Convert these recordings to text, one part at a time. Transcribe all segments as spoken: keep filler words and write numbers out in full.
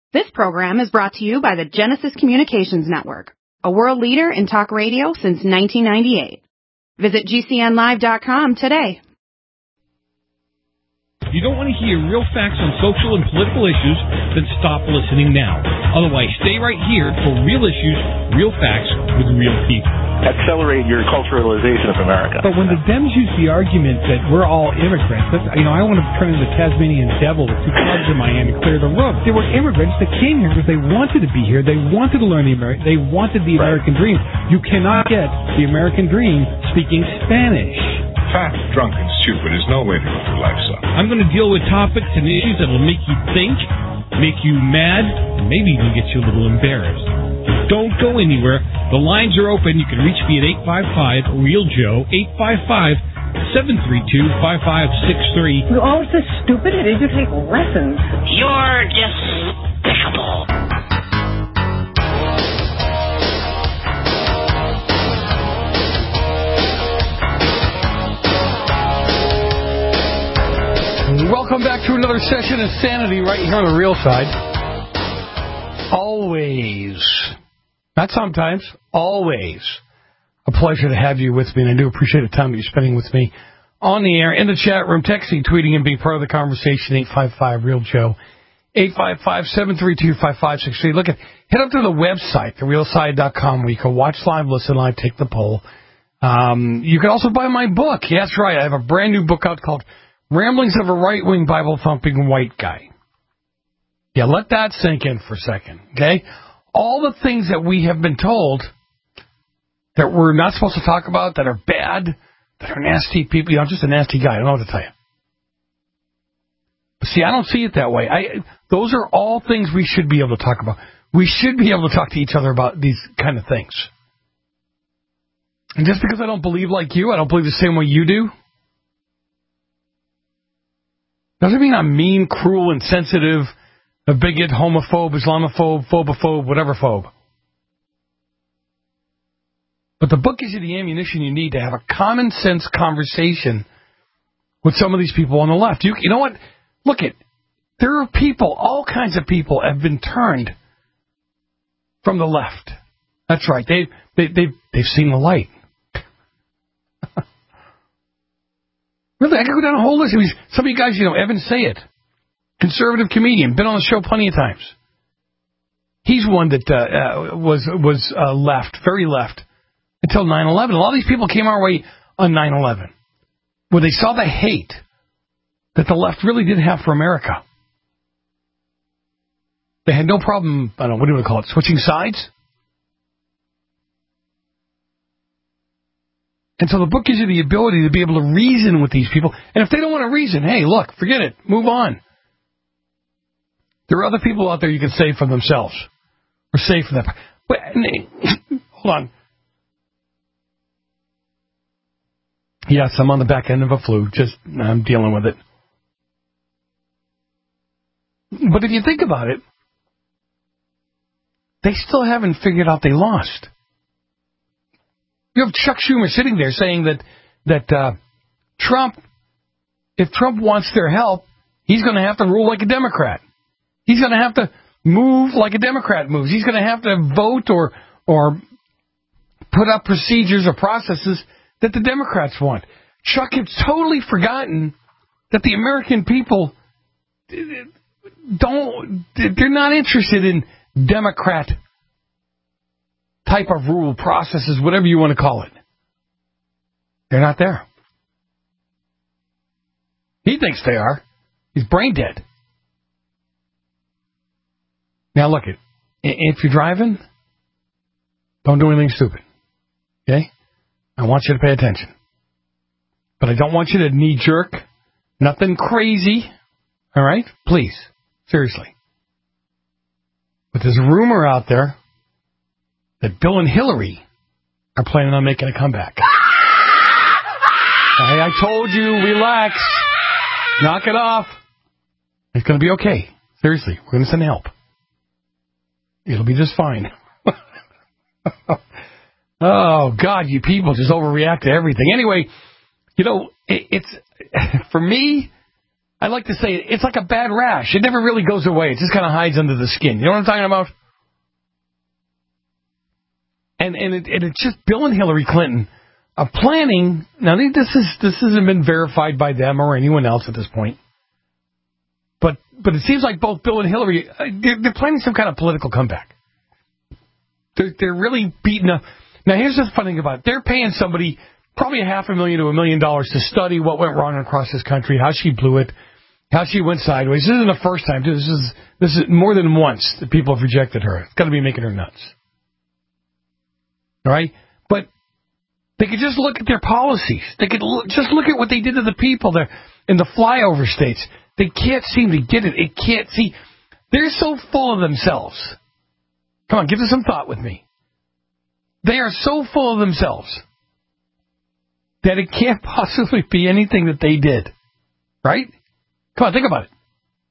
This program is brought to you by the Genesis Communications Network, a world leader in talk radio since nineteen ninety-eight. Visit G C N live dot com today. If you don't want to hear real facts on social and political issues, then stop listening now. Otherwise, stay right here for real issues, real facts with real people. Accelerate your culturalization of America. But when the Dems use the argument that we're all immigrants, that's, you know, I want to turn into the Tasmanian devil with two clubs in my hand and clear the road. They were immigrants that came here because they wanted to be here. They wanted to learn the American. They wanted the American right. dream. You cannot get the American dream speaking Spanish. Fat, drunk, and stupid is no way to live your life, son. I'm going to deal with topics and issues that will make you think, make you mad, and maybe even get you a little embarrassed. Don't go anywhere. The lines are open. You can reach me at eight five five, real Joe, eight five five, seven three two, five five six three. You're always this stupid. Did you take lessons? You're despicable. Welcome back to another session of Sanity right here on the real side. Always, not sometimes, always a pleasure to have you with me, and I do appreciate the time that you're spending with me on the air, in the chat room, texting, tweeting, and being part of the conversation. eight five five, real Joe, eight five five, seven three two, five five six three. Look at, head up to the website, the real side dot com, where you can watch live, listen live, take the poll. Um, you can also buy my book. Yeah, that's right. I have a brand new book out called Ramblings of a Right-Wing Bible-Thumping White Guy. Yeah, let that sink in for a second, okay? All the things that we have been told that we're not supposed to talk about, that are bad, that are nasty people. You know, I'm just a nasty guy. I don't know what to tell you. But see, I don't see it that way. I, those are all things we should be able to talk about. We should be able to talk to each other about these kind of things. And just because I don't believe like you, I don't believe the same way you do, doesn't mean I'm mean, cruel, insensitive, a bigot, homophobe, Islamophobe, phobophobe, whatever phobe. But the book gives you the ammunition you need to have a common sense conversation with some of these people on the left. You, you know what? Look at, there are people, all kinds of people have been turned from the left. That's right. They, they, they, they've seen the light. Really, I could go down a whole list. Some of you guys, you know, Evan Sayet, conservative comedian, been on the show plenty of times. He's one that uh, uh, was was uh, left, very left, until nine eleven. A lot of these people came our way on nine eleven, where they saw the hate that the left really did have for America. They had no problem, I don't know, what do you want to call it, switching sides? And so the book gives you the ability to be able to reason with these people. And if they don't want to reason, hey, look, forget it. Move on. There are other people out there you can save for themselves. Or save for them. But, hold on. Yes, I'm on the back end of a flu. Just, I'm dealing with it. But if you think about it, they still haven't figured out they lost. You have Chuck Schumer sitting there saying that that uh, Trump, if Trump wants their help, he's going to have to rule like a Democrat. He's going to have to move like a Democrat moves. He's going to have to vote or or put up procedures or processes that the Democrats want. Chuck has totally forgotten that the American people don't, they're not interested in Democrat type of rule, processes, whatever you want to call it. They're not there. He thinks they are. He's brain dead. Now look, it. If you're driving, don't do anything stupid. Okay? I want you to pay attention. But I don't want you to knee jerk. Nothing crazy. All right? Please. Seriously. But there's a rumor out there that Bill and Hillary are planning on making a comeback. Hey, I told you, relax. Knock it off. It's going to be okay. Seriously, we're going to send help. It'll be just fine. Oh, God, you people just overreact to everything. Anyway, you know, it, it's, for me, I like to say it's like a bad rash. It never really goes away. It just kind of hides under the skin. You know what I'm talking about? And and, it, and it's just Bill and Hillary Clinton are planning. Now, this is this hasn't been verified by them or anyone else at this point. But but it seems like both Bill and Hillary, they're, they're planning some kind of political comeback. They're, they're really beating up. Now, here's the funny thing about it. They're paying somebody probably a half a million to a million dollars to study what went wrong across this country, how she blew it, how she went sideways. This isn't the first time. This is this is more than once that people have rejected her. It's got to be making her nuts. All right? But they could just look at their policies. They could look, just look at what they did to the people there in the flyover states. They can't seem to get it. It can't see. They're so full of themselves. Come on, give this some thought with me. They are so full of themselves that it can't possibly be anything that they did. Right? Come on, think about it.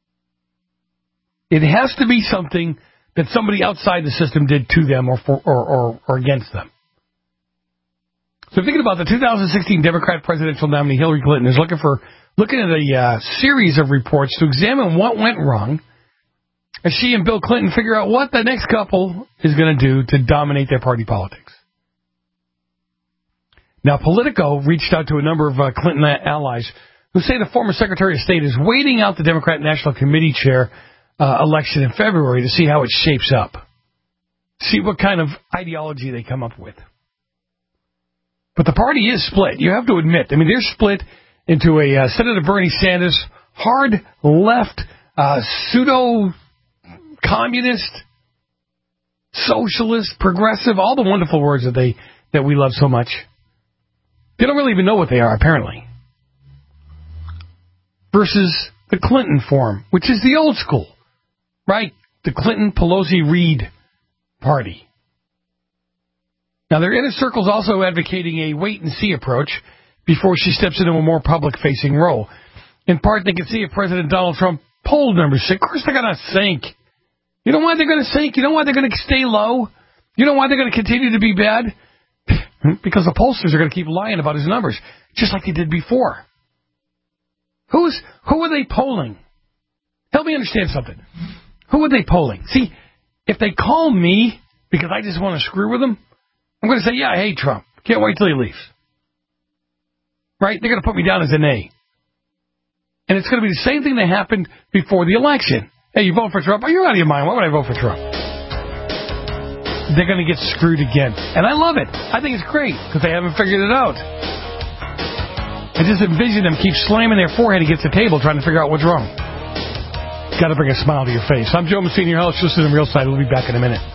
It has to be something that somebody outside the system did to them or for, or, or, or against them. So thinking about the two thousand sixteen Democrat presidential nominee Hillary Clinton is looking for looking at a uh, series of reports to examine what went wrong as she and Bill Clinton figure out what the next couple is going to do to dominate their party politics. Now, Politico reached out to a number of uh, Clinton allies who say the former Secretary of State is waiting out the Democrat National Committee chair uh, election in February to see how it shapes up. See what kind of ideology they come up with. But the party is split. You have to admit. I mean, they're split into a uh, Senator Bernie Sanders, hard left, uh, pseudo-communist, socialist, progressive, all the wonderful words that they that we love so much. They don't really even know what they are, apparently. Versus the Clinton form, which is the old school, right? The Clinton, Pelosi, Reid party. Now, their inner circle's also advocating a wait-and-see approach before she steps into a more public-facing role. In part, they can see if President Donald Trump poll numbers sink. Of course, they're going to sink. You know why they're going to sink? You know why they're going to stay low? You know why they're going to continue to be bad? Because the pollsters are going to keep lying about his numbers, just like they did before. Who's who are they polling? Help me understand something. Who are they polling? See, if they call me because I just want to screw with them, I'm going to say, yeah, I hate Trump. Can't wait till he leaves. Right? They're going to put me down as an A. And it's going to be the same thing that happened before the election. Hey, you vote for Trump? Oh, you're out of your mind. Why would I vote for Trump? They're going to get screwed again. And I love it. I think it's great because they haven't figured it out. I just envision them keep slamming their forehead against the table trying to figure out what's wrong. Got to bring a smile to your face. I'm Joe Messina, your host. Listen to the Real Side. We'll be back in a minute.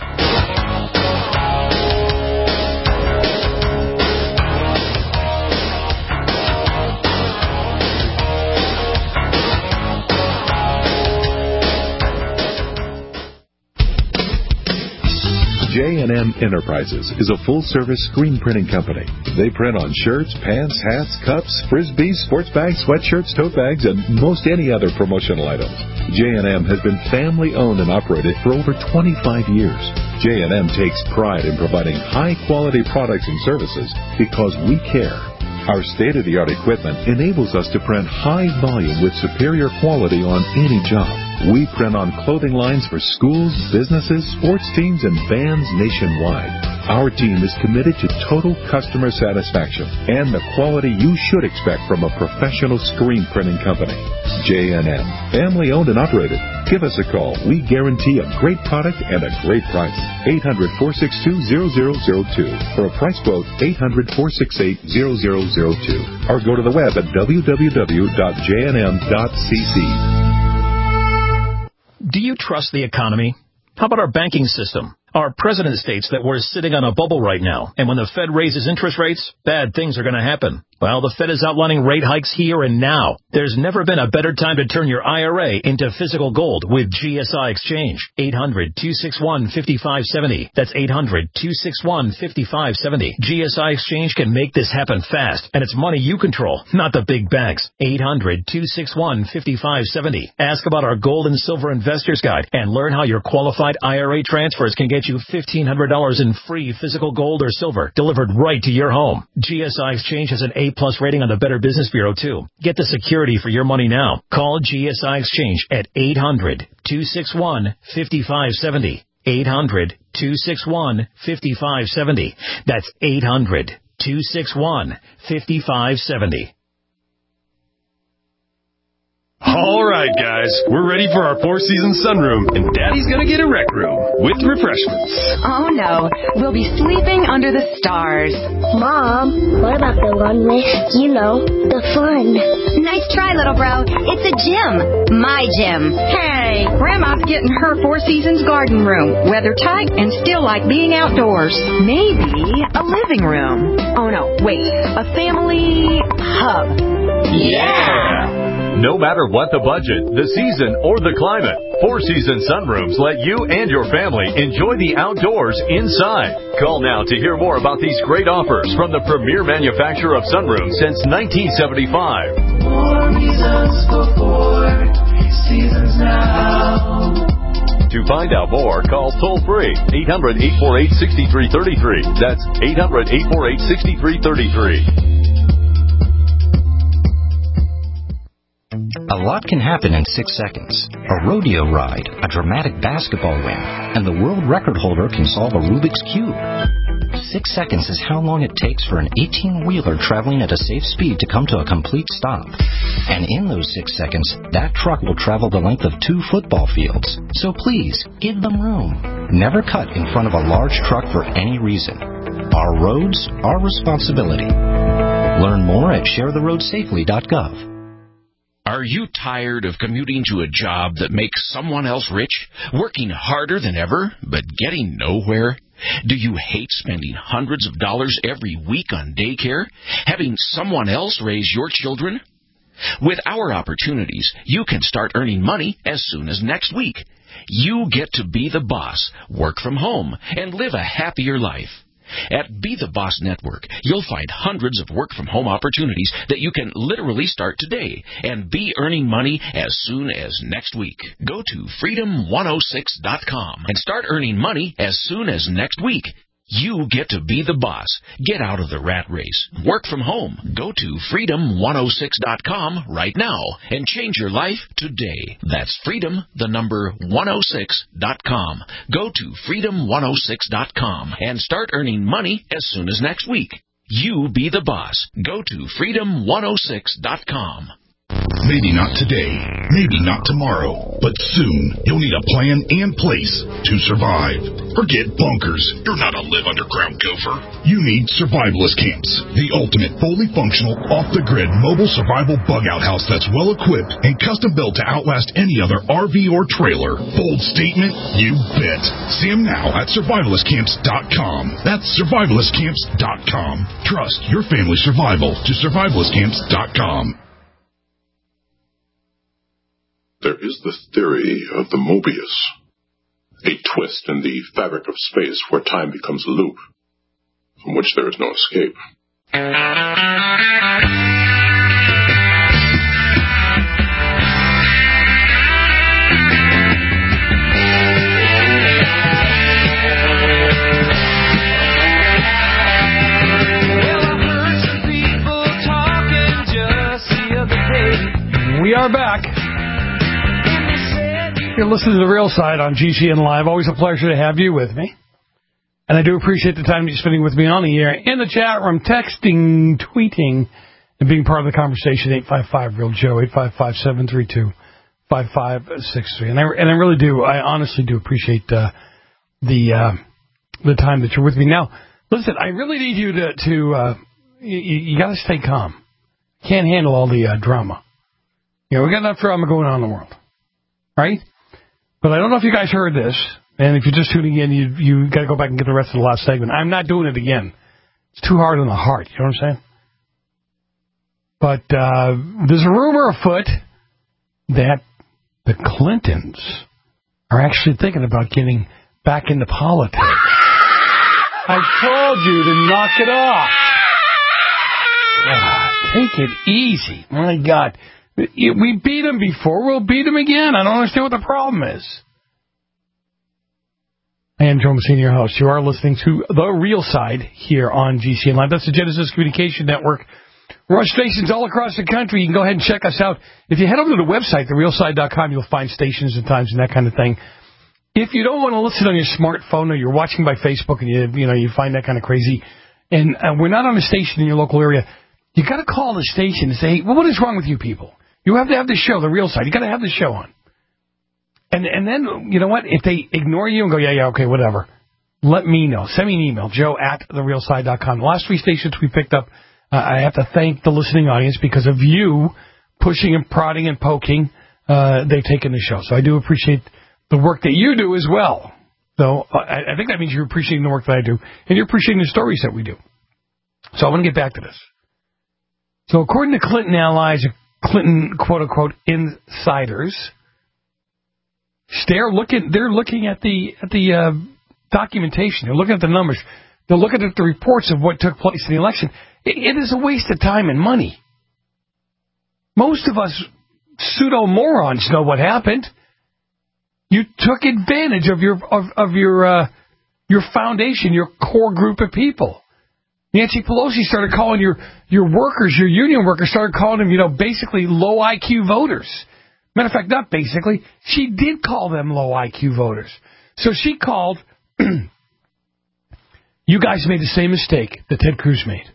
J and M Enterprises is a full-service screen printing company. They print on shirts, pants, hats, cups, frisbees, sports bags, sweatshirts, tote bags, and most any other promotional items. J and M has been family-owned and operated for over twenty-five years. J and M takes pride in providing high-quality products and services because we care. Our state-of-the-art equipment enables us to print high volume with superior quality on any job. We print on clothing lines for schools, businesses, sports teams, and bands nationwide. Our team is committed to total customer satisfaction and the quality you should expect from a professional screen printing company. J and M, family-owned and operated. Give us a call. We guarantee a great product and a great price. eight hundred, four six two, zero zero zero two. For a price quote, eight hundred, four six eight, zero zero zero two. Or go to the web at w w w dot j n m dot c c. Do you trust the economy? How about our banking system? Our president states that we're sitting on a bubble right now, and when the Fed raises interest rates, bad things are going to happen. Well, the Fed is outlining rate hikes here and now. There's never been a better time to turn your I R A into physical gold with G S I Exchange. eight hundred, two six one, five five seven zero. That's eight hundred, two six one, five five seven zero. G S I Exchange can make this happen fast, and it's money you control, not the big banks. eight hundred, two six one, five five seven zero. Ask about our Gold and Silver Investors Guide and learn how your qualified I R A transfers can get you fifteen hundred dollars in free physical gold or silver delivered right to your home. G S I Exchange has an A A plus rating on the Better Business Bureau, too. Get the security for your money now. Call G S I Exchange at eight hundred, two six one, five five seven zero. eight hundred, two six one, five five seven zero. That's eight hundred, two six one, five five seven zero. All right, guys, we're ready for our Four Seasons sunroom, and Daddy's gonna get a rec room with refreshments. Oh, no. We'll be sleeping under the stars. Mom, what about the one with, you know, the fun? Nice try, little bro. It's a gym. My gym. Hey, Grandma's getting her Four Seasons garden room. Weather tight and still like being outdoors. Maybe a living room. Oh, no. Wait. A family hub. Yeah! No matter what the budget, the season, or the climate, Four Seasons Sunrooms let you and your family enjoy the outdoors inside. Call now to hear more about these great offers from the premier manufacturer of sunrooms since nineteen seventy-five. Four reasons for four seasons now. To find out more, call toll-free eight hundred, eight four eight, six three three three. That's eight hundred, eight four eight, six three three three. A lot can happen in six seconds. A rodeo ride, a dramatic basketball win, and the world record holder can solve a Rubik's Cube. Six seconds is how long it takes for an eighteen-wheeler traveling at a safe speed to come to a complete stop. And in those six seconds, that truck will travel the length of two football fields. So please, give them room. Never cut in front of a large truck for any reason. Our roads, our responsibility. Learn more at share the road safely dot gov. Are you tired of commuting to a job that makes someone else rich, working harder than ever, but getting nowhere? Do you hate spending hundreds of dollars every week on daycare, having someone else raise your children? With our opportunities, you can start earning money as soon as next week. You get to be the boss, work from home, and live a happier life. At Be the Boss Network, you'll find hundreds of work-from-home opportunities that you can literally start today and be earning money as soon as next week. Go to freedom one oh six dot com and start earning money as soon as next week. You get to be the boss. Get out of the rat race. Work from home. Go to freedom one oh six dot com right now and change your life today. That's freedom, the number one oh six dot com. Go to freedom one oh six dot com and start earning money as soon as next week. You be the boss. Go to freedom one oh six dot com. Maybe not today, maybe not tomorrow, but soon you'll need a plan and place to survive. Forget bunkers. You're not a live underground gopher. You need survivalist camps, the ultimate fully functional, off-the-grid mobile survival bug-out house that's well-equipped and custom-built to outlast any other R V or trailer. Bold statement? You bet. See them now at survivalist camps dot com. That's survivalist camps dot com. Trust your family's survival to survivalist camps dot com. There is the theory of the Mobius, a twist in the fabric of space where time becomes a loop, from which there is no escape. We are back. You're listening to The Real Side on G C N Live. Always a pleasure to have you with me. And I do appreciate the time you're spending with me on the air, in the chat room, texting, tweeting, and being part of the conversation. eight five five, real Joe, eight five five, seven three two, five five six three. And I, and I really do, I honestly do appreciate uh, the uh, the time that you're with me. Now, listen, I really need you to, to uh, you, you got to stay calm. Can't handle all the uh, drama. You know, we got enough drama going on in the world, right? But I don't know if you guys heard this, and if you're just tuning in, you you got to go back and get the rest of the last segment. I'm not doing it again. It's too hard on the heart. You know what I'm saying? But uh, there's a rumor afoot that the Clintons are actually thinking about getting back into politics. I told you to knock it off. Ah, take it easy. My God. We beat them before. We'll beat them again. I don't understand what the problem is. I am Joe Messina, your host. You are listening to The Real Side here on G C N Live. That's the Genesis Communication Network. We're on stations all across the country. You can go ahead and check us out. If you head over to the website, the real side dot com, you'll find stations and times and that kind of thing. If you don't want to listen on your smartphone or you're watching by Facebook and you you know you find that kind of crazy, and uh, we're not on a station in your local area, you got to call the station and say, well, what is wrong with you people? You have to have the show, the real side. You got to have the show on. And and then, you know what? If they ignore you and go, yeah, yeah, okay, whatever, let me know. Send me an email, joe at the real side dot com. The last three stations we picked up, uh, I have to thank the listening audience because of you pushing and prodding and poking. Uh, they've taken the show. So I do appreciate the work that you do as well. So I, I think that means you're appreciating the work that I do, and you're appreciating the stories that we do. So I want to get back to this. So according to Clinton allies, Clinton quote-unquote insiders, they're looking, they're looking at the at the uh, documentation. They're looking at the numbers. They're looking at the reports of what took place in the election. It, it is a waste of time and money. Most of us pseudo-morons know what happened. You took advantage of your of, of your uh, your foundation, your core group of people. Nancy Pelosi started calling your, your workers, your union workers, started calling them, you know, basically low I Q voters. Matter of fact, not basically. She did call them low I Q voters. So she called, you guys made the same mistake that Ted Cruz made.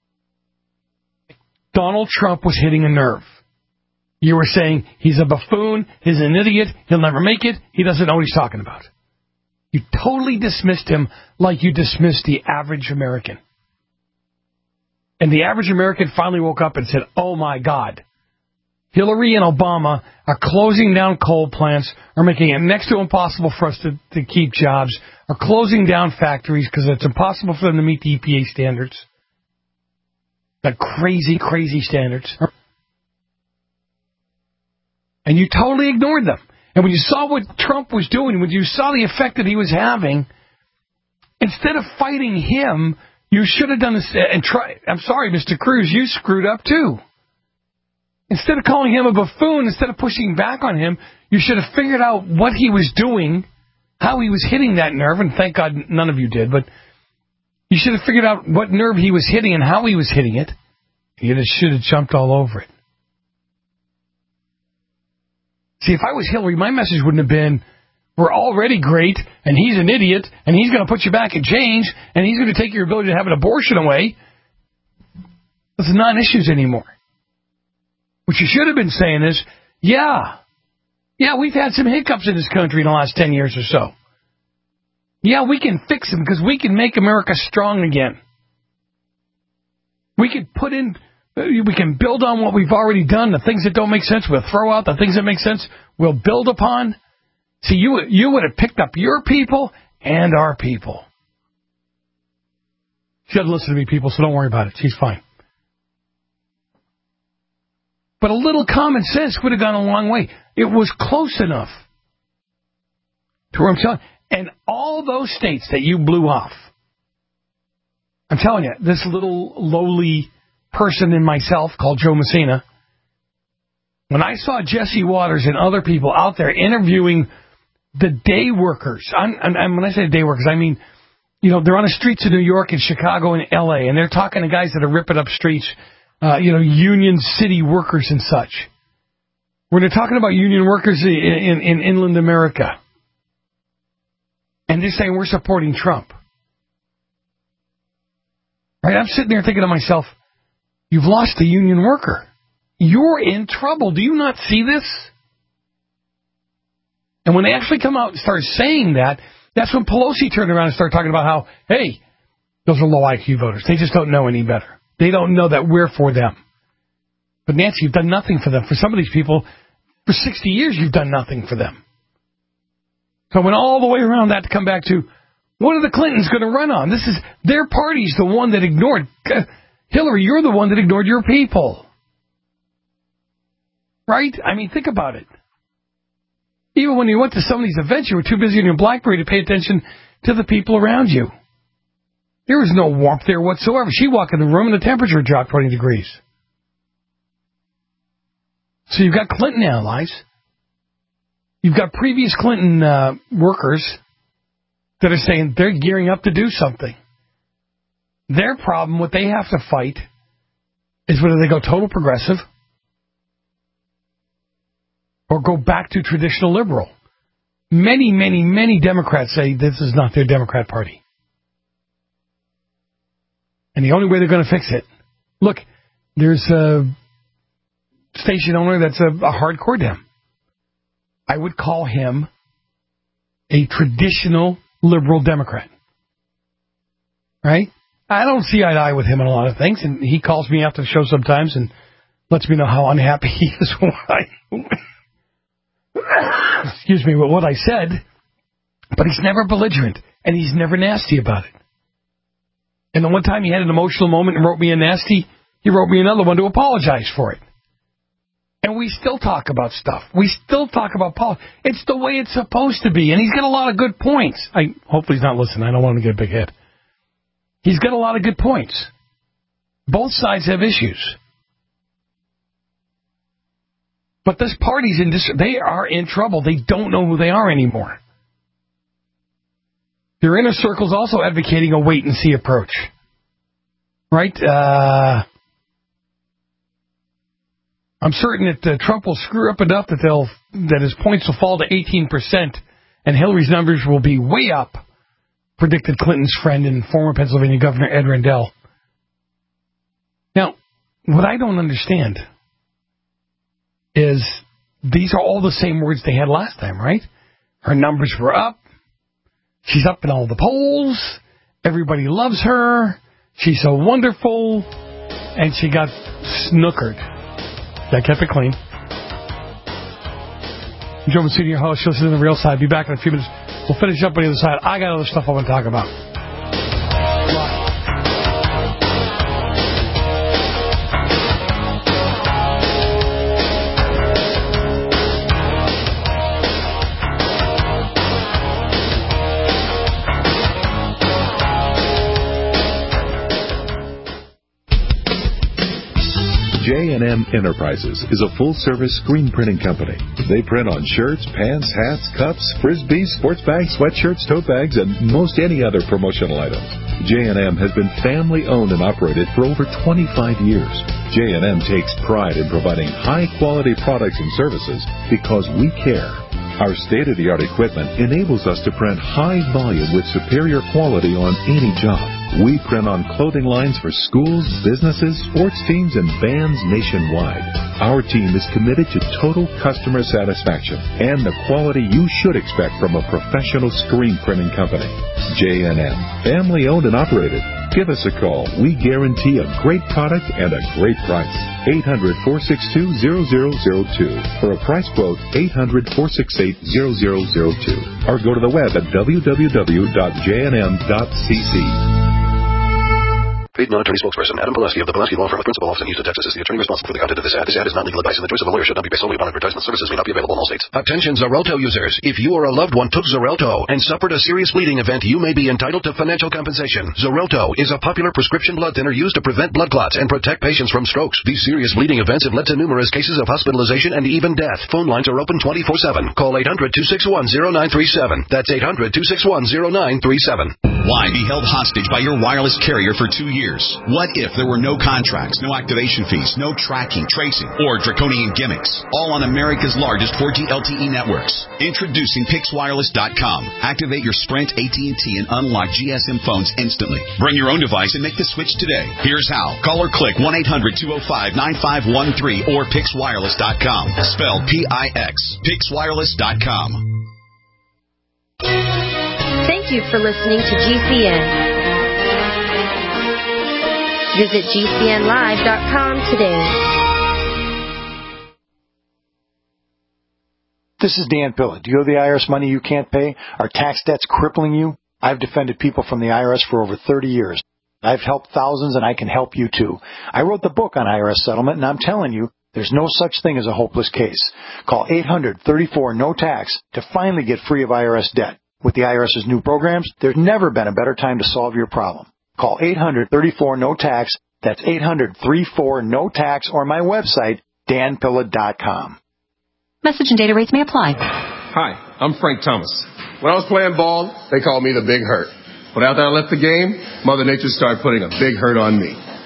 Donald Trump was hitting a nerve. You were saying he's a buffoon, he's an idiot, he'll never make it, he doesn't know what he's talking about. You totally dismissed him like you dismissed the average American. And the average American finally woke up and said, oh, my God, Hillary and Obama are closing down coal plants, are making it next to impossible for us to, to keep jobs, are closing down factories because it's impossible for them to meet the E P A standards. That crazy, crazy standards. And you totally ignored them. And when you saw what Trump was doing, when you saw the effect that he was having, instead of fighting him, you should have done this and try. I'm sorry, Mister Cruz, you screwed up too. Instead of calling him a buffoon, instead of pushing back on him, you should have figured out what he was doing, how he was hitting that nerve, and thank God none of you did, but you should have figured out what nerve he was hitting and how he was hitting it. You just should have jumped all over it. See, if I was Hillary, my message wouldn't have been, we're already great, and he's an idiot, and he's going to put you back in chains, and he's going to take your ability to have an abortion away. Those are non-issues anymore. What you should have been saying is, yeah, yeah, we've had some hiccups in this country in the last ten years or so. Yeah, we can fix them because we can make America strong again. We can put in, we can build on what we've already done. The things that don't make sense, we'll throw out. The things that make sense, we'll build upon. See, you, you would have picked up your people and our people. She doesn't listen to me, people, so don't worry about it. She's fine. But a little common sense would have gone a long way. It was close enough to where I'm telling you. And all those states that you blew off, I'm telling you, this little lowly person in myself called Joe Messina, when I saw Jesse Waters and other people out there interviewing the day workers, I'm, I'm, when I say day workers, I mean, you know, they're on the streets of New York and Chicago and L A, and they're talking to guys that are ripping up streets, uh, you know, Union City workers and such. When they're talking about union workers in, in, in inland America, and they're saying we're supporting Trump. Right? I'm sitting there thinking to myself, you've lost the union worker. You're in trouble. Do you not see this? And when they actually come out and start saying that, that's when Pelosi turned around and started talking about how, hey, those are low I Q voters. They just don't know any better. They don't know that we're for them. But Nancy, you've done nothing for them. For some of these people, for sixty years, you've done nothing for them. So I went all the way around that to come back to, what are the Clintons going to run on? This is, their party's the one that ignored. Hillary, you're the one that ignored your people. Right? I mean, think about it. Even when you went to some of these events, you were too busy on your BlackBerry to pay attention to the people around you. There was no warmth there whatsoever. She walked in the room and the temperature dropped twenty degrees. So you've got Clinton allies. You've got previous Clinton uh, workers that are saying they're gearing up to do something. Their problem, what they have to fight, is whether they go total progressive or go back to traditional liberal. Many, many, many Democrats say this is not their Democrat Party. And the only way they're going to fix it, look, there's a station owner that's a, a hardcore Dem. I would call him a traditional liberal Democrat. Right? I don't see eye to eye with him on a lot of things, and he calls me after the show sometimes and lets me know how unhappy he is with what I, excuse me, with what I said, but he's never belligerent, and he's never nasty about it. And the one time he had an emotional moment and wrote me a nasty, he wrote me another one to apologize for it. And we still talk about stuff. We still talk about politics. It's the way it's supposed to be, and he's got a lot of good points. I hopefully he's not listening. I don't want him to get a big head. He's got a lot of good points. Both sides have issues. But this party's in dis- they are in trouble. They don't know who they are anymore. Their inner circle's also advocating a wait-and-see approach. Right? Uh, I'm certain that uh, Trump will screw up enough that they'll that his points will fall to eighteen percent, and Hillary's numbers will be way up, predicted Clinton's friend and former Pennsylvania Governor Ed Rendell. Now, what I don't understand is these are all the same words they had last time, right? Her numbers were up. She's up in all the polls. Everybody loves her. She's so wonderful. And she got snookered. I kept it clean. Joe Massini, your host. You'll listen to The Real Side. Be back in a few minutes. We'll finish up on the other side. I got other stuff I want to talk about. J and M Enterprises is a full-service screen printing company. They print on shirts, pants, hats, cups, frisbees, sports bags, sweatshirts, tote bags, and most any other promotional items. J and M has been family-owned and operated for over twenty-five years. J and M takes pride in providing high-quality products and services because we care. Our state-of-the-art equipment enables us to print high volume with superior quality on any job. We print on clothing lines for schools, businesses, sports teams, and bands nationwide. Our team is committed to total customer satisfaction and the quality you should expect from a professional screen printing company. J and M, family-owned and operated. Give us a call. We guarantee a great product and a great price. eight hundred, four six two, zero zero zero two. For a price quote, eight hundred, four six eight, zero zero zero two. Or go to the web at w w w dot j n m dot c c. Paid non-attorney spokesperson Adam Pileski of the Pileski Law Firm of Principal Office in Houston, Texas is the attorney responsible for the content of this ad. This ad is not legal advice, and the choice of a lawyer should not be based solely upon advertisement. Services may not be available in all states. Attention Xarelto users. If you or a loved one took Xarelto and suffered a serious bleeding event, you may be entitled to financial compensation. Xarelto is a popular prescription blood thinner used to prevent blood clots and protect patients from strokes. These serious bleeding events have led to numerous cases of hospitalization and even death. Phone lines are open twenty-four seven. Call eight hundred, two six one, zero nine three seven. That's eight hundred, two six one, zero nine three seven. Why be held hostage by your wireless carrier for two years? What if there were no contracts, no activation fees, no tracking, tracing, or draconian gimmicks, all on America's largest four G L T E networks? Introducing Pix Wireless dot com. Activate your Sprint, A T and T, and unlock G S M phones instantly. Bring your own device and make the switch today. Here's how. Call or click one eight hundred, two oh five, nine five one three or Pix Wireless dot com. Spelled P I X. Pix Wireless dot com. Thank you for listening to G C N. Visit G C N live dot com today. This is Dan Pilla. Do you owe the I R S money you can't pay? Are tax debts crippling you? I've defended people from the I R S for over thirty years. I've helped thousands, and I can help you too. I wrote the book on I R S settlement, and I'm telling you, there's no such thing as a hopeless case. Call eight hundred, thirty-four, no tax to finally get free of I R S debt. With the IRS's new programs, there's never been a better time to solve your problem. Call eight hundred, thirty-four, no tax. That's eight hundred, thirty-four, no tax, or my website, dan pilla dot com. Message and data rates may apply. Hi, I'm Frank Thomas. When I was playing ball, they called me the Big Hurt. But after I left the game, Mother Nature started putting a big hurt on me.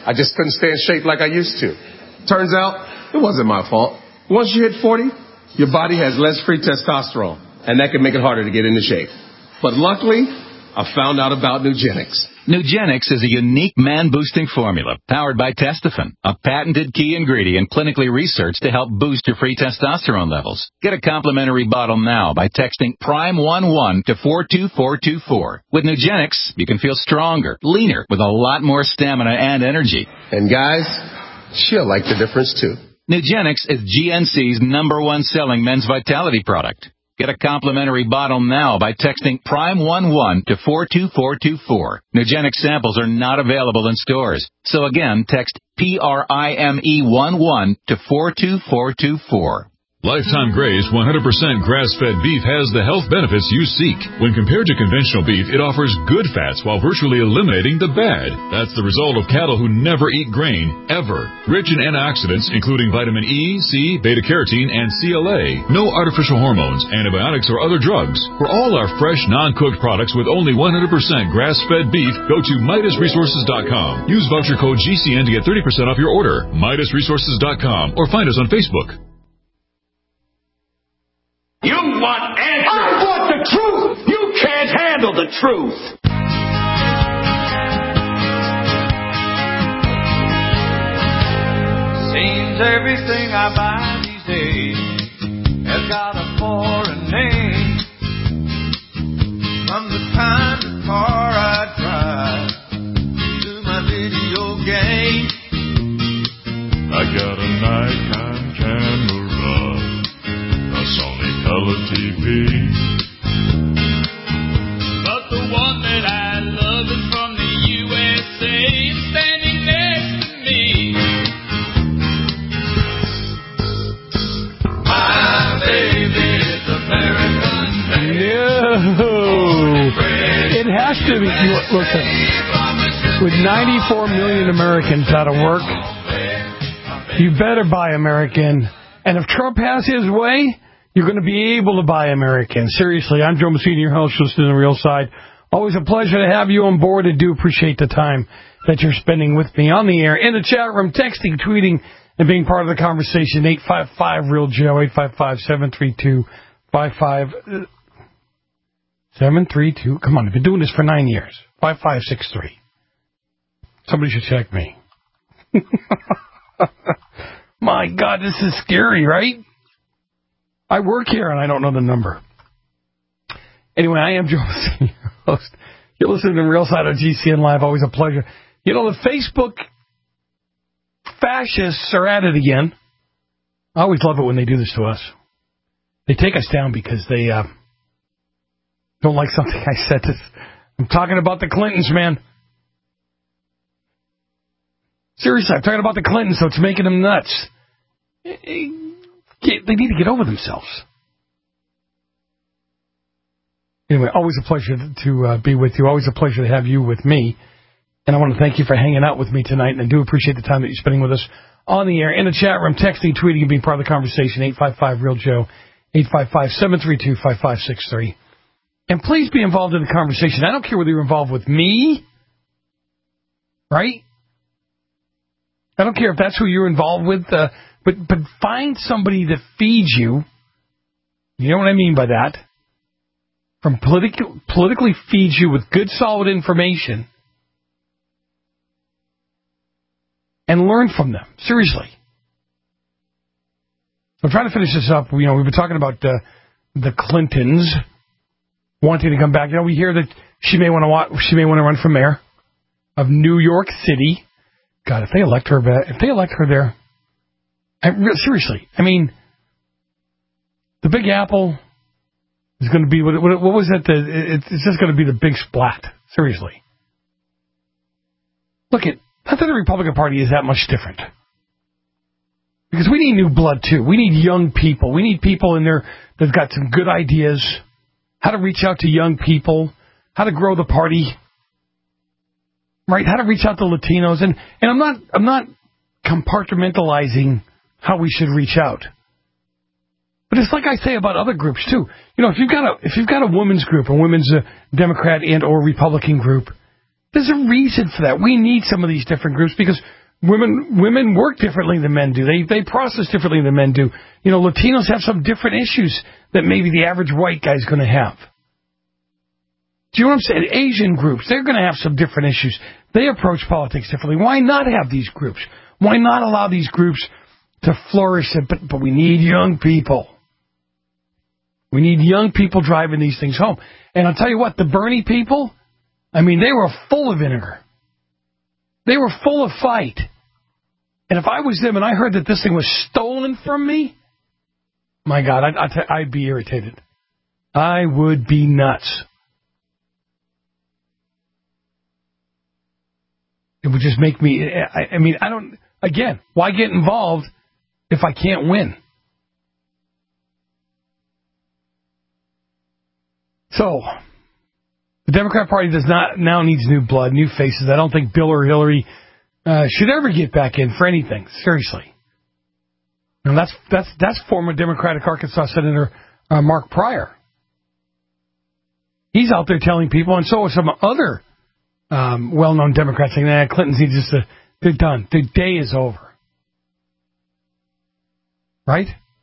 I just couldn't stay in shape like I used to. Turns out, it wasn't my fault. Once you hit forty, your body has less free testosterone, and that can make it harder to get into shape. But luckily, I found out about Nugenix. Nugenix is a unique man-boosting formula powered by Testofen, a patented key ingredient clinically researched to help boost your free testosterone levels. Get a complimentary bottle now by texting prime one one to four two four two four. With Nugenix, you can feel stronger, leaner, with a lot more stamina and energy. And guys, she'll like the difference too. Nugenix is G N C's number one selling men's vitality product. Get a complimentary bottle now by texting prime one one to four two four two four. Nugenix samples are not available in stores. So again, text P R I M E one one to four two four two four. Lifetime Graze one hundred percent grass-fed beef has the health benefits you seek. When compared to conventional beef, it offers good fats while virtually eliminating the bad. That's the result of cattle who never eat grain, ever. Rich in antioxidants, including vitamin E, C, beta-carotene, and C L A. No artificial hormones, antibiotics, or other drugs. For all our fresh, non-cooked products with only one hundred percent grass-fed beef, go to Midas Resources dot com. Use voucher code G C N to get thirty percent off your order. Midas Resources dot com or find us on Facebook. You want answers! I want the truth! You can't handle the truth! Seems everything I buy these days has got a foreign name. From the kind of car I drive to my video game. I got a Nikon camera, a Sony color T V. But the one that I love is from the U S A, standing next to me. My baby is American made. No. It has to be. Listen, with ninety-four million Americans out of work, you better buy American. And if Trump has his way, you're going to be able to buy American. Seriously, I'm Joe Messina, your host, listening to The Real Side. Always a pleasure to have you on board, and do appreciate the time that you're spending with me on the air, in the chat room, texting, tweeting, and being part of the conversation. eight five five, real Joe, eight five five, seven three two, five five seven three two. Come on, I've been doing this for nine years. five five six three. Somebody should check me. My God, this is scary, right? I work here, and I don't know the number. Anyway, I am Joe Messina, your host. You're listening to Real Side on G C N Live. Always a pleasure. You know, the Facebook fascists are at it again. I always love it when they do this to us. They take us down because they uh, don't like something I said. This. I'm talking about the Clintons, man. Seriously, I'm talking about the Clintons, so it's making them nuts. They need to get over themselves. Anyway, always a pleasure to uh, be with you. Always a pleasure to have you with me. And I want to thank you for hanging out with me tonight. And I do appreciate the time that you're spending with us on the air, in the chat room, texting, tweeting, and being part of the conversation. eight five five, real Joe, eight five five, seven three two, five five six three. And please be involved in the conversation. I don't care whether you're involved with me, right? I don't care if that's who you're involved with, uh, but but find somebody that feeds you. You know what I mean by that? From politi- politically feeds you with good, solid information, and learn from them. Seriously. I'm trying to finish this up. You know, we've been talking about uh, the Clintons wanting to come back. You know, we hear that she may want to want, she may want to run for mayor of New York City. God, if they elect her, if they elect her there, I, seriously, I mean, the Big Apple is going to be, what, what, what was that? The, it's just going to be the big splat. Seriously. Look, at not that the Republican Party is that much different. Because we need new blood, too. We need young people. We need people in there that've got some good ideas, how to reach out to young people, how to grow the party. Right, how to reach out to Latinos, and, and I'm not I'm not compartmentalizing how we should reach out, but it's like I say about other groups too. You know, if you've got a if you've got a women's group, a women's uh, Democrat and or Republican group, there's a reason for that. We need some of these different groups because Women women work differently than men do. They they process differently than men do. You know, Latinos have some different issues that maybe the average white guy's going to have. Do you know what I'm saying? Asian groups, they're going to have some different issues. They approach politics differently. Why not have these groups? Why not allow these groups to flourish? But, but we need young people. We need young people driving these things home. And I'll tell you what, the Bernie people, I mean, they were full of vinegar. They were full of fight. And if I was them and I heard that this thing was stolen from me, my God, I'd, I'd, I'd be irritated. I would be nuts. It would just make me, I, I mean, I don't, again, why get involved if I can't win? So, the Democrat Party does not, now needs new blood, new faces. I don't think Bill or Hillary uh, should ever get back in for anything, seriously. And that's, that's, that's former Democratic Arkansas Senator uh, Mark Pryor. He's out there telling people, and so are some other Um, well-known Democrats saying, nah, Clinton's just a, they're done. Their day is over. Right?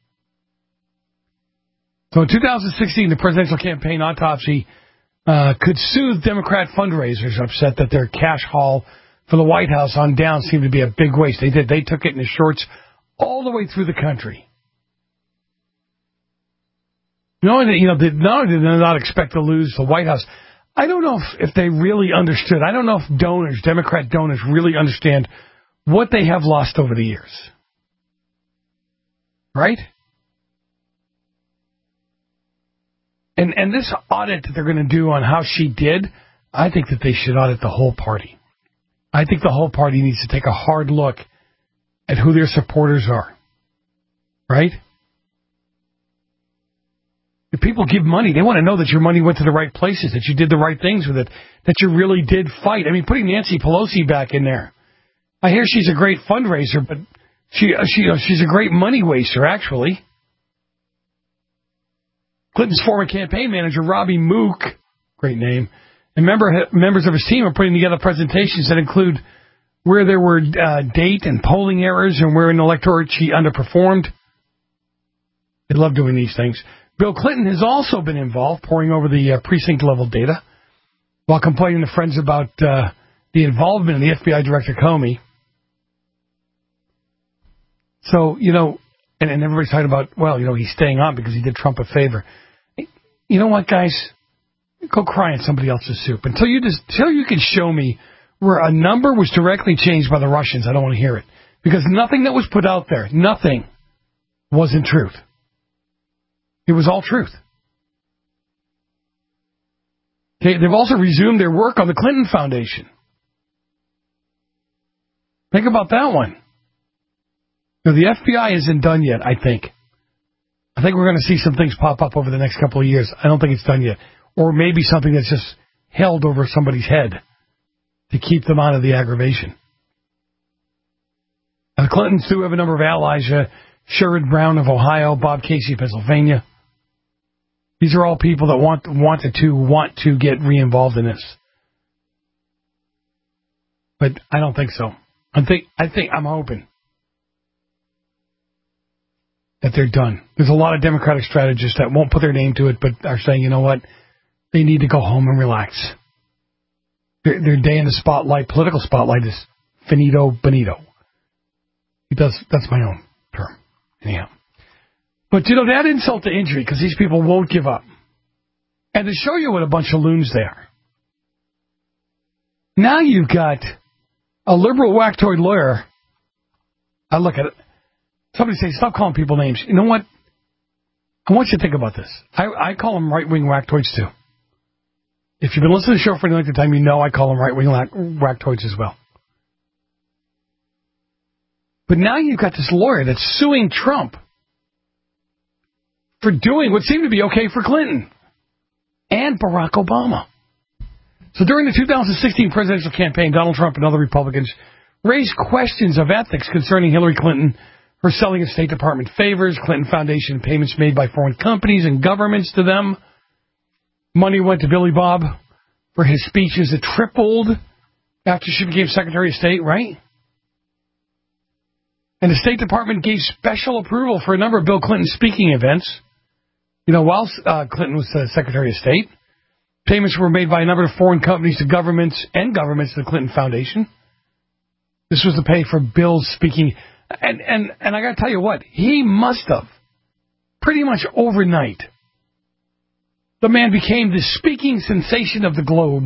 So in two thousand sixteen, the presidential campaign autopsy uh, could soothe Democrat fundraisers upset that their cash haul for the White House on down seemed to be a big waste. They did. They took it in the shorts all the way through the country. Not only, you know, did, not only did they not expect to lose the White House, I don't know if, if they really understood. I don't know if donors, Democrat donors, really understand what they have lost over the years. Right? And and this audit that they're going to do on how she did, I think that they should audit the whole party. I think the whole party needs to take a hard look at who their supporters are. Right? If people give money, they want to know that your money went to the right places, that you did the right things with it, that you really did fight. I mean, putting Nancy Pelosi back in there. I hear she's a great fundraiser, but she, she she's a great money waster, actually. Clinton's former campaign manager, Robbie Mook, great name, and member, members of his team are putting together presentations that include where there were uh, date and polling errors and where an electorate she underperformed. They love doing these things. Bill Clinton has also been involved, poring over the uh, precinct-level data, while complaining to friends about uh, the involvement of the F B I Director Comey. So, you know, and, and everybody's talking about, well, you know, he's staying on because he did Trump a favor. You know what, guys? Go cry in somebody else's soup. Until you, just, until you can show me where a number was directly changed by the Russians, I don't want to hear it. Because nothing that was put out there, nothing, wasn't truth. It was all truth. They, they've also resumed their work on the Clinton Foundation. Think about that one. Now, the F B I isn't done yet, I think. I think we're going to see some things pop up over the next couple of years. I don't think it's done yet. Or maybe something that's just held over somebody's head to keep them out of the aggravation. Now, the Clintons do have a number of allies. Uh, Sherrod Brown of Ohio, Bob Casey of Pennsylvania. These are all people that want wanted to want to get re-involved in this. But I don't think so. I think I think I'm hoping that they're done. There's a lot of Democratic strategists that won't put their name to it, but are saying, you know what, they need to go home and relax. Their, their day in the spotlight, political spotlight, is finito bonito. That's that's my own term. Anyhow. But, you know, that insult to injury, because these people won't give up. And to show you what a bunch of loons they are. Now you've got a liberal whacktoid lawyer. I look at it. Somebody say, stop calling people names. You know what? I want you to think about this. I, I call them right-wing whacktoids, too. If you've been listening to the show for any length of time, you know I call them right-wing whacktoids as well. But now you've got this lawyer that's suing Trump for doing what seemed to be okay for Clinton and Barack Obama. So during the two thousand sixteen presidential campaign, Donald Trump and other Republicans raised questions of ethics concerning Hillary Clinton, her selling of State Department favors, Clinton Foundation payments made by foreign companies and governments to them. Money went to Billy Bob for his speeches that tripled after she became Secretary of State, right? And the State Department gave special approval for a number of Bill Clinton's speaking events. You know, while uh, Clinton was uh, Secretary of State, payments were made by a number of foreign companies to governments and governments to the Clinton Foundation. This was to pay for Bill's speaking. And, and, and I got to tell you what, he must have, pretty much overnight, the man became the speaking sensation of the globe.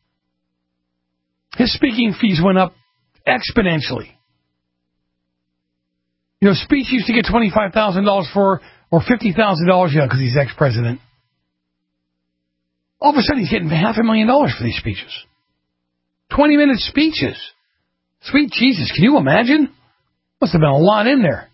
His speaking fees went up exponentially. You know, speech used to get twenty-five thousand dollars for, or fifty thousand dollars, yeah, because he's ex-president. All of a sudden, he's getting half a million dollars for these speeches. twenty-minute speeches. Sweet Jesus, can you imagine? Must have been a lot in there.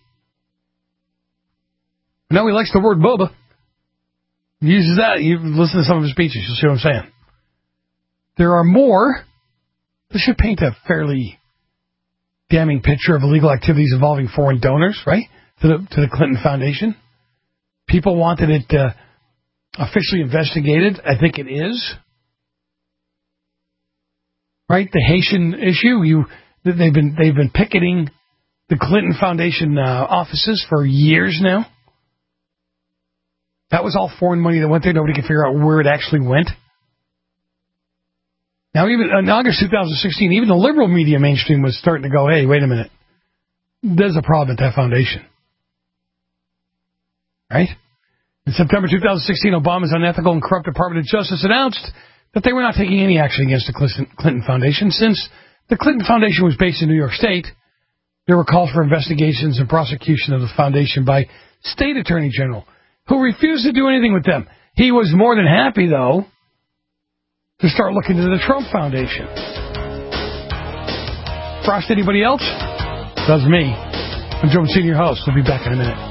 Now he likes the word Bubba. He uses that. You listen to some of his speeches, you'll see what I'm saying. There are more. This should paint a fairly damning picture of illegal activities involving foreign donors, right, to the to the Clinton Foundation. People wanted it uh, officially investigated. I think it is. Right, the Haitian issue. You, they've been they've been picketing the Clinton Foundation uh, offices for years now. That was all foreign money that went there. Nobody could figure out where it actually went. Now, even in August twenty sixteen, even the liberal media mainstream was starting to go, hey, wait a minute. There's a problem at that foundation. Right? In September twenty sixteen, Obama's unethical and corrupt Department of Justice announced that they were not taking any action against the Clinton Foundation. Since the Clinton Foundation was based in New York State, there were calls for investigations and prosecution of the foundation by State Attorney General, who refused to do anything with them. He was more than happy, though, to start looking into the Trump Foundation. Frost anybody else? Does me. I'm Joe Senior Host. We'll be back in a minute.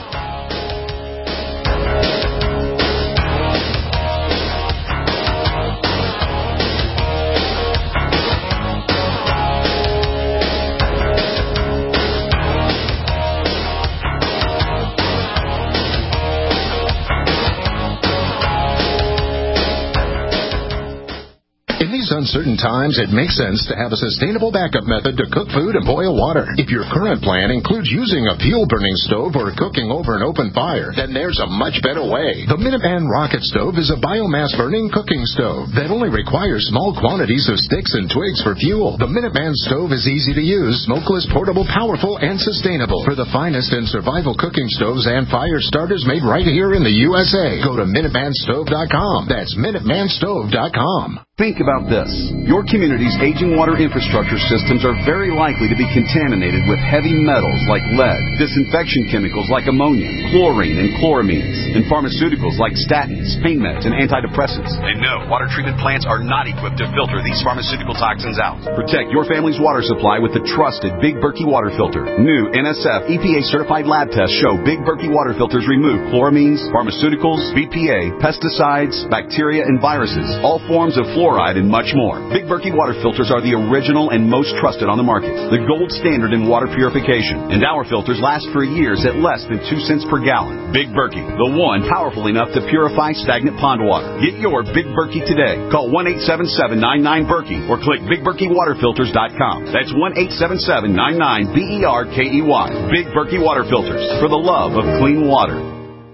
Uncertain times, it makes sense to have a sustainable backup method to cook food and boil water. If your current plan includes using a fuel-burning stove or cooking over an open fire, then there's a much better way. The Minuteman Rocket Stove is a biomass-burning cooking stove that only requires small quantities of sticks and twigs for fuel. The Minuteman Stove is easy to use, smokeless, portable, powerful, and sustainable. For the finest in survival cooking stoves and fire starters made right here in the U S A, go to Minuteman Stove dot com. That's Minuteman Stove dot com. Think about this. Your community's aging water infrastructure systems are very likely to be contaminated with heavy metals like lead, disinfection chemicals like ammonia, chlorine, and chloramines, and pharmaceuticals like statins, pain meds, and antidepressants. And no, water treatment plants are not equipped to filter these pharmaceutical toxins out. Protect your family's water supply with the trusted Big Berkey water filter. New N S F E P A-certified lab tests show Big Berkey water filters remove chloramines, pharmaceuticals, B P A, pesticides, bacteria, and viruses, all forms of fluoride, and much more. Big Berkey water filters are the original and most trusted on the market, the gold standard in water purification, and our filters last for years at less than two cents per gallon. Big Berkey, the one powerful enough to purify stagnant pond water. Get your Big Berkey today. Call one eight seven seven nine nine Berkey or click big berkey water filters dot com. That's one eight seven seven nine nine B E R K E Y. Big Berkey water filters, for the love of clean water.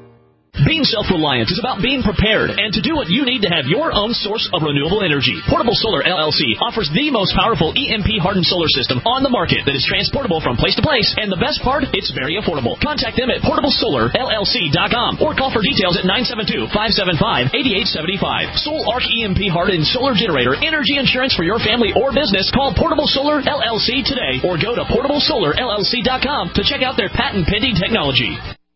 Being self-reliant is about being prepared and to do what you need to have your own source of renewable energy. Portable Solar L L C offers the most powerful E M P-hardened solar system on the market that is transportable from place to place, and the best part, it's very affordable. Contact them at portable solar L L C dot com or call for details at nine seven two, five seven five, eight eight seven five. Soul Arc E M P-hardened solar generator energy insurance for your family or business. Call Portable Solar L L C today or go to portable solar L L C dot com to check out their patent-pending technology.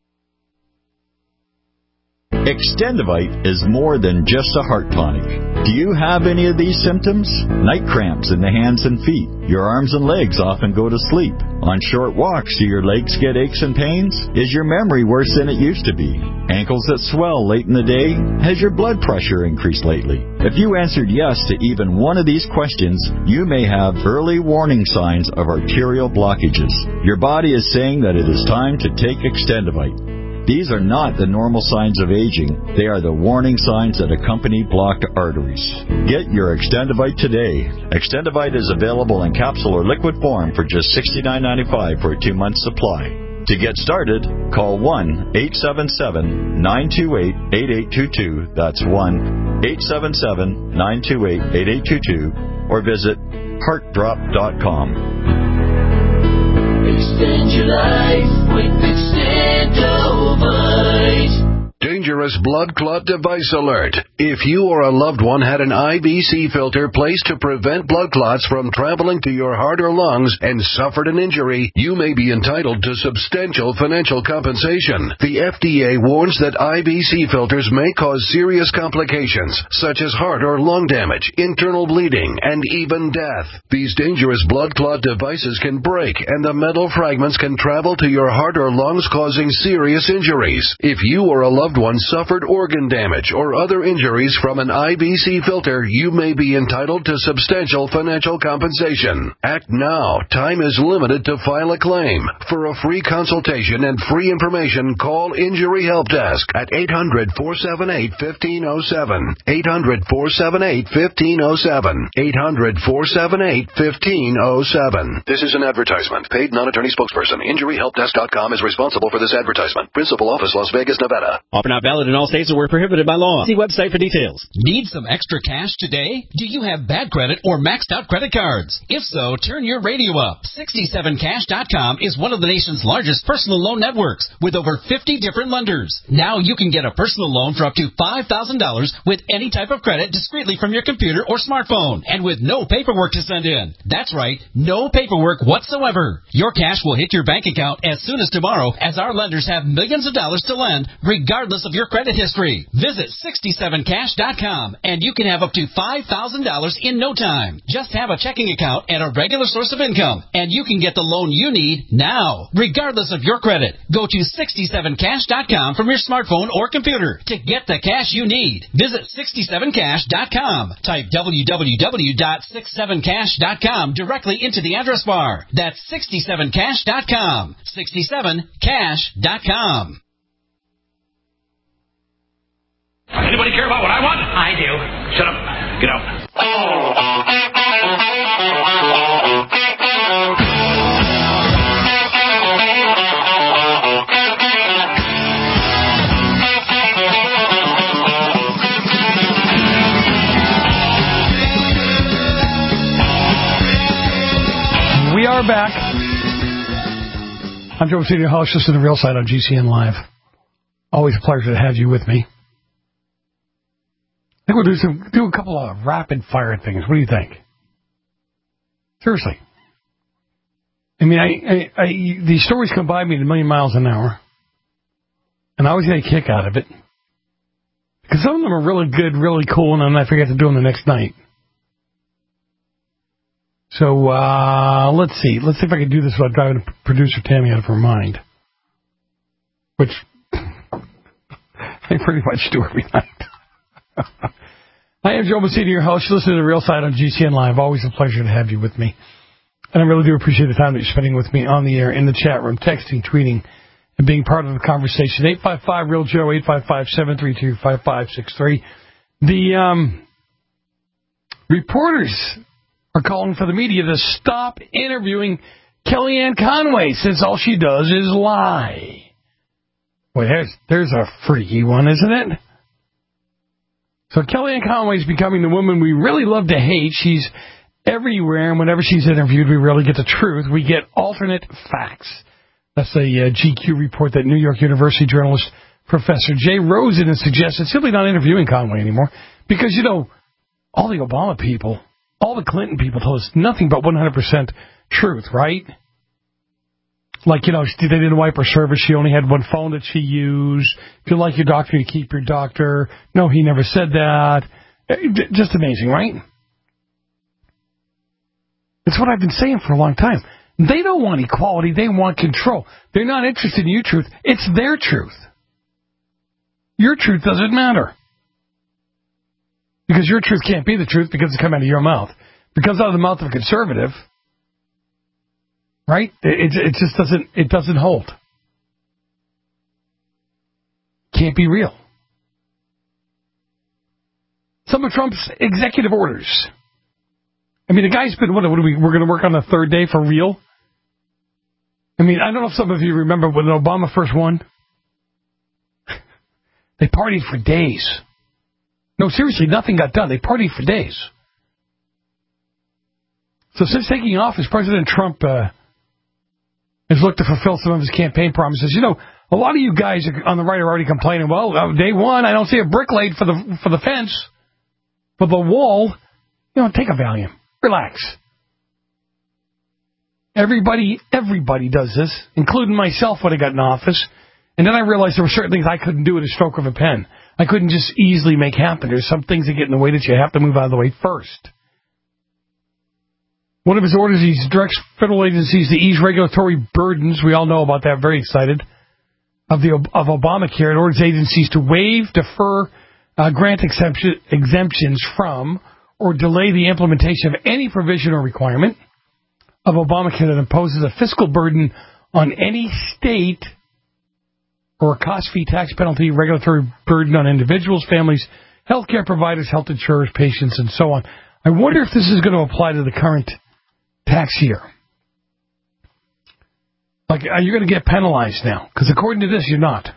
Extendivite is more than just a heart tonic. Do you have any of these symptoms? Night cramps in the hands and feet. Your arms and legs often go to sleep. On short walks, do your legs get aches and pains? Is your memory worse than it used to be? Ankles that swell late in the day? Has your blood pressure increased lately? If you answered yes to even one of these questions, you may have early warning signs of arterial blockages. Your body is saying that it is time to take Extendivite. These are not the normal signs of aging. They are the warning signs that accompany blocked arteries. Get your Extendivite today. Extendivite is available in capsule or liquid form for just sixty-nine ninety-five for a two-month supply. To get started, call one eight seven seven, nine two eight, eight eight two two. That's one eight seven seven, nine two eight, eight eight two two. Or visit heart drop dot com. Extend your life with Extendovite. Dangerous blood clot device alert. If you or a loved one had an I V C filter placed to prevent blood clots from traveling to your heart or lungs and suffered an injury, you may be entitled to substantial financial compensation. The F D A warns that I V C filters may cause serious complications, such as heart or lung damage, internal bleeding, and even death. These dangerous blood clot devices can break, and the metal fragments can travel to your heart or lungs, causing serious injuries. If you or a loved one suffered organ damage or other injuries from an I V C filter, you may be entitled to substantial financial compensation. Act now. Time is limited to file a claim. For a free consultation and free information, call Injury Help Desk at eight hundred, four seven eight, one five zero seven. eight hundred, four seven eight, one five zero seven. eight hundred, four seven eight, one five zero seven. This is an advertisement. Paid non-attorney spokesperson. Injury Help Desk dot com is responsible for this advertisement. Principal office, Las Vegas, Nevada. Offer not valid in all states or were prohibited by law. See website for details. Need some extra cash today? Do you have bad credit or maxed out credit cards? If so, turn your radio up. sixty-seven cash dot com is one of the nation's largest personal loan networks with over fifty different lenders. Now you can get a personal loan for up to five thousand dollars with any type of credit discreetly from your computer or smartphone and with no paperwork to send in. That's right, no paperwork whatsoever. Your cash will hit your bank account as soon as tomorrow, as our lenders have millions of dollars to lend regardless of your credit history. Visit sixty-seven cash dot com and you can have up to five thousand dollars in no time. Just have a checking account and a regular source of income, and you can get the loan you need now, regardless of your credit. Go to sixty-seven cash dot com from your smartphone or computer to get the cash you need. Visit sixty-seven cash dot com. Type w w w dot sixty-seven cash dot com directly into the address bar. That's sixty-seven cash dot com. sixty-seven cash dot com. Anybody care about what I want? I do. Shut up. Get out. We are back. I'm Joe Senior Host, just in the Real Side on G C N Live. Always a pleasure to have you with me. I think we'll do some, do a couple of rapid fire things. What do you think? Seriously. I mean, I, I, I these stories come by me at a million miles an hour, and I always get a kick out of it because some of them are really good, really cool, and then I forget to do them the next night. So uh, let's see. Let's see if I can do this without driving producer Tammy out of her mind, which I pretty much do every night. I am Joe Messina, your host. Listen to The Real Side on G C N Live. Always a pleasure to have you with me. And I really do appreciate the time that you're spending with me on the air, in the chat room, texting, tweeting, and being part of the conversation. eight five five, real Joe, eight five five, seven three two, five five six three. The um, reporters are calling for the media to stop interviewing Kellyanne Conway, since all she does is lie. Well, there's, there's a freaky one, isn't it? So Kellyanne Conway is becoming the woman we really love to hate. She's everywhere, and whenever she's interviewed, we really get the truth. We get alternate facts. That's a uh, G Q report that New York University journalist Professor Jay Rosen has suggested simply not interviewing Conway anymore because, you know, all the Obama people, all the Clinton people told us nothing but one hundred percent truth, right? Like, you know, they didn't wipe her service. She only had one phone that she used. If you like your doctor, you keep your doctor. No, he never said that. Just amazing, right? It's what I've been saying for a long time. They don't want equality. They want control. They're not interested in your truth. It's their truth. Your truth doesn't matter. Because your truth can't be the truth because it comes out of your mouth. Because out of the mouth of a conservative, right? It, it, it just doesn't, it doesn't hold. Can't be real. Some of Trump's executive orders. I mean, the guy's been, what, what are we, we're going to work on the third day for real? I mean, I don't know if some of you remember when Obama first won. They partied for days. No, seriously, nothing got done. They partied for days. So since taking office, President Trump uh, has looked to fulfill some of his campaign promises. You know, a lot of you guys on the right are already complaining, well, uh, day one, I don't see a brick laid for the for the fence, for the wall. You know, take a Valium. Relax. Everybody, everybody does this, including myself when I got in office. And then I realized there were certain things I couldn't do at a stroke of a pen. I couldn't just easily make happen. There's some things that get in the way that you have to move out of the way first. One of his orders, he directs federal agencies to ease regulatory burdens. We all know about that. Very excited. Of the of Obamacare. It orders agencies to waive, defer, uh, grant exemption, exemptions from, or delay the implementation of any provision or requirement of Obamacare that imposes a fiscal burden on any state or a cost fee, tax penalty, regulatory burden on individuals, families, healthcare providers, health insurers, patients, and so on. I wonder if this is going to apply to the current tax year. Like, are you going to get penalized now? Because according to this, you're not.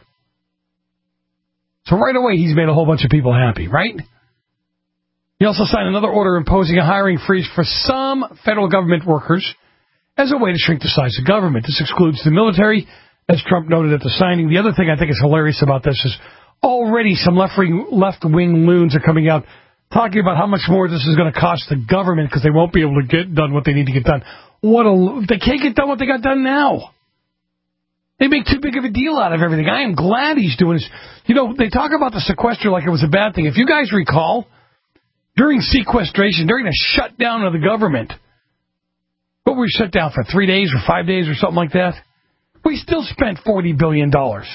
So right away, he's made a whole bunch of people happy, right? He also signed another order imposing a hiring freeze for some federal government workers as a way to shrink the size of government. This excludes the military, as Trump noted at the signing. The other thing I think is hilarious about this is already some left-wing, left-wing loons are coming out talking about how much more this is going to cost the government because they won't be able to get done what they need to get done. What a, they can't get done what they got done now. They make too big of a deal out of everything. I am glad he's doing this. You know, they talk about the sequester like it was a bad thing. If you guys recall, during sequestration, during the shutdown of the government, what were we shut down for, three days or five days or something like that? We still spent forty billion dollars.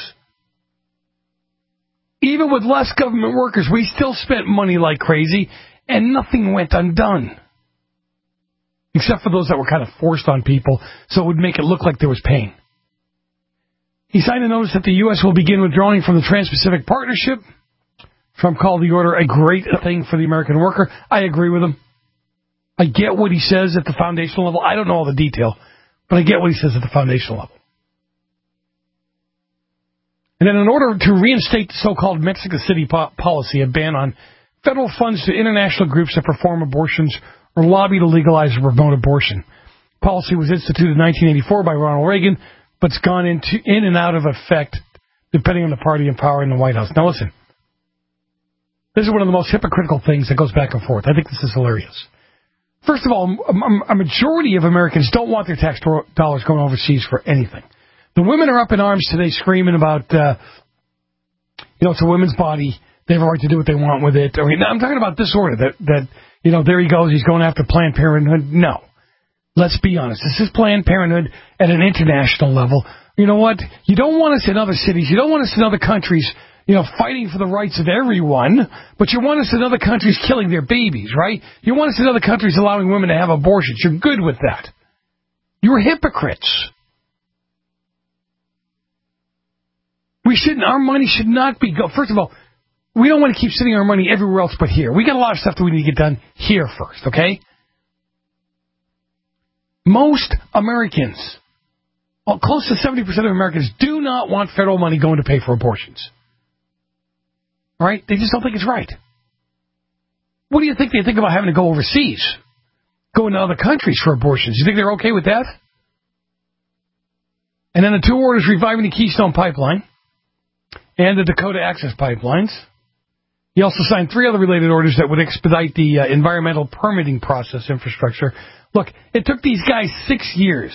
Even with less government workers, we still spent money like crazy, and nothing went undone. Except for those that were kind of forced on people, so it would make it look like there was pain. He signed a notice that the U S will begin withdrawing from the Trans-Pacific Partnership. Trump called the order a great thing for the American worker. I agree with him. I get what he says at the foundational level. I don't know all the detail, but I get what he says at the foundational level. And then in order to reinstate the so-called Mexico City po- policy, a ban on federal funds to international groups that perform abortions or lobby to legalize or promote abortion. Policy was instituted in nineteen eighty-four by Ronald Reagan, but it's gone into in and out of effect depending on the party in power in the White House. Now listen, this is one of the most hypocritical things that goes back and forth. I think this is hilarious. First of all, a majority of Americans don't want their tax dollars going overseas for anything. The women are up in arms today screaming about, uh, you know, it's a women's body. They have a right to do what they want with it. I mean, I'm talking about this order that, that, you know, there he goes. He's going after Planned Parenthood. No. Let's be honest. This is Planned Parenthood at an international level. You know what? You don't want us in other cities. You don't want us in other countries, you know, fighting for the rights of everyone, but you want us in other countries killing their babies, right? You want us in other countries allowing women to have abortions. You're good with that. You're hypocrites. We shouldn't, our money should not be, go, first of all, we don't want to keep sending our money everywhere else but here. We got a lot of stuff that we need to get done here first, okay? Most Americans, well, close to seventy percent of Americans do not want federal money going to pay for abortions. All right? They just don't think it's right. What do you think they think about having to go overseas? Go into other countries for abortions? You think they're okay with that? And then the two orders reviving the Keystone Pipeline and the Dakota Access Pipelines. He also signed three other related orders that would expedite the uh, environmental permitting process infrastructure. Look, it took these guys six years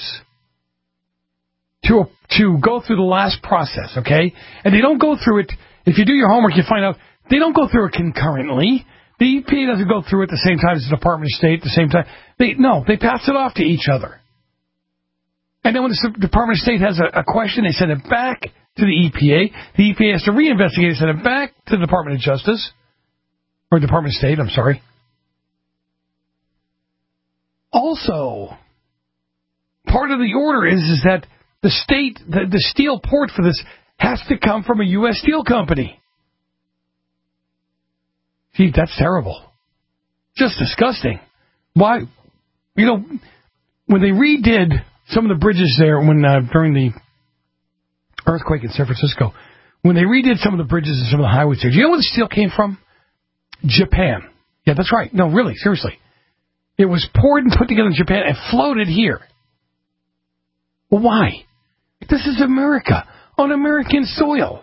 to to go through the last process, okay? And they don't go through it, if you do your homework, you find out, they don't go through it concurrently. The E P A doesn't go through it at the same time as the Department of State, at the same time. They No, they pass it off to each other. And then when the Department of State has a, a question, they send it back to the E P A. The E P A has to reinvestigate and send it back to the Department of Justice. Or Department of State, I'm sorry. Also, part of the order is, is that the state, the, the steel port for this, has to come from a U S steel company. Gee, that's terrible. Just disgusting. Why? You know, when they redid some of the bridges there when uh, during the earthquake in San Francisco, when they redid some of the bridges and some of the highways there, do you know where the steel came from? Japan. Yeah, that's right. No, really, seriously. It was poured and put together in Japan and floated here. Well, why? This is America, on American soil.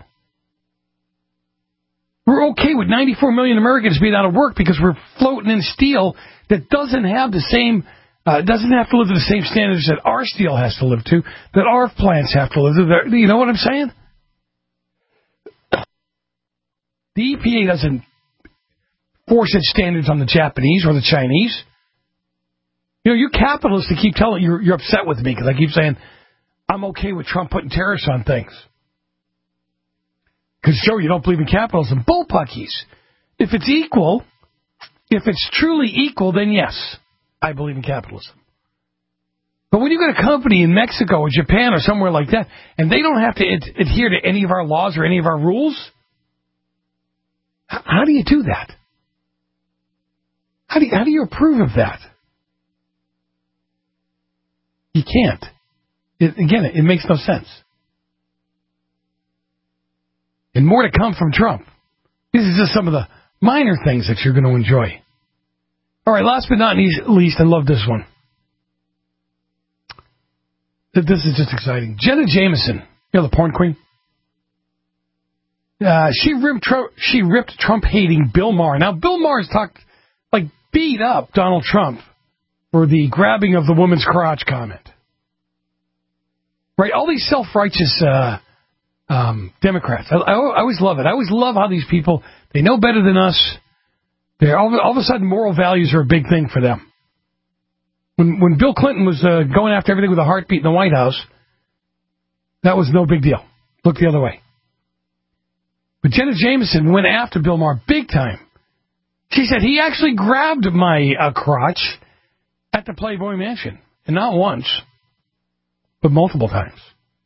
We're okay with ninety-four million Americans being out of work because we're floating in steel that doesn't have the same, uh, doesn't have to live to the same standards that our steel has to live to, that our plants have to live to. You know what I'm saying? The E P A doesn't force its standards on the Japanese or the Chinese. You know, you capitalists that keep telling you're, you're upset with me because I keep saying I'm okay with Trump putting tariffs on things. Because, Joe, you don't believe in capitalism. Bullpuckies. If it's equal, if it's truly equal, then yes, I believe in capitalism. But when you got a company in Mexico or Japan or somewhere like that, and they don't have to ad- adhere to any of our laws or any of our rules, h- how do you do that? How do you, how do you approve of that? You can't. It, again, it, it makes no sense. And more to come from Trump. These are just some of the minor things that you're going to enjoy. All right, last but not least, I love this one. This is just exciting. Jenna Jameson, you know, the porn queen? Uh, she ripped Trump, she ripped Trump-hating Bill Maher. Now, Bill Maher's talked, like, beat up Donald Trump for the grabbing of the woman's crotch comment. Right? All these self-righteous uh, um, Democrats. I, I, I always love it. I always love how these people, they know better than us. They're all, all of a sudden, moral values are a big thing for them. When when Bill Clinton was uh, going after everything with a heartbeat in the White House, that was no big deal. Look the other way. But Jenna Jameson went after Bill Maher big time. She said he actually grabbed my uh, crotch at the Playboy Mansion. And not once, but multiple times.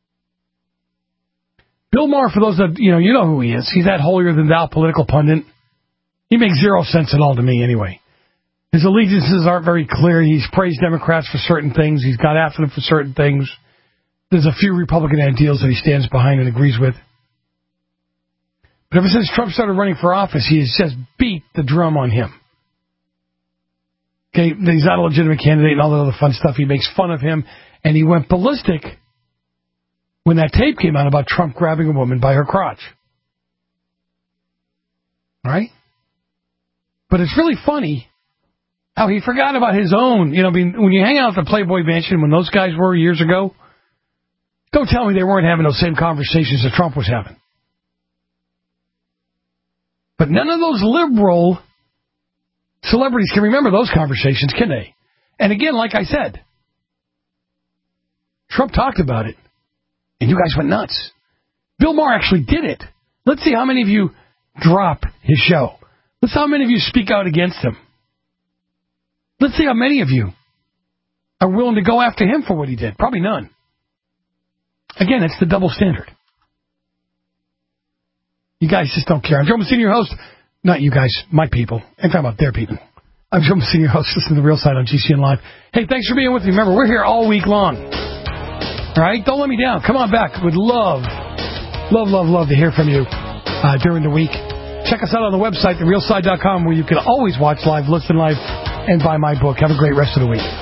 Bill Maher, for those that, you know, you know who he is. He's that holier-than-thou political pundit. He makes zero sense at all to me anyway. His allegiances aren't very clear. He's praised Democrats for certain things. He's got after them for certain things. There's a few Republican ideals that he stands behind and agrees with. But ever since Trump started running for office, he has just beat the drum on him. Okay, he's not a legitimate candidate and all that other fun stuff. He makes fun of him, and he went ballistic when that tape came out about Trump grabbing a woman by her crotch. All right? But it's really funny how he forgot about his own. You know, I mean, when you hang out at the Playboy Mansion, when those guys were years ago, don't tell me they weren't having those same conversations that Trump was having. But none of those liberal celebrities can remember those conversations, can they? And again, like I said, Trump talked about it, and you guys went nuts. Bill Maher actually did it. Let's see how many of you drop his show. Let's see how many of you speak out against him. Let's see how many of you are willing to go after him for what he did. Probably none. Again, it's the double standard. You guys just don't care. I'm Joe Messina, your host. Not you guys, my people. I'm talking about their people. I'm Joe Messina, your host. Listen to The Real Side on G C N Live. Hey, thanks for being with me. Remember, we're here all week long. All right? Don't let me down. Come on back. Would love, love, love, love to hear from you uh, during the week. Check us out on the website, the real side dot com, where you can always watch live, listen live, and buy my book. Have a great rest of the week.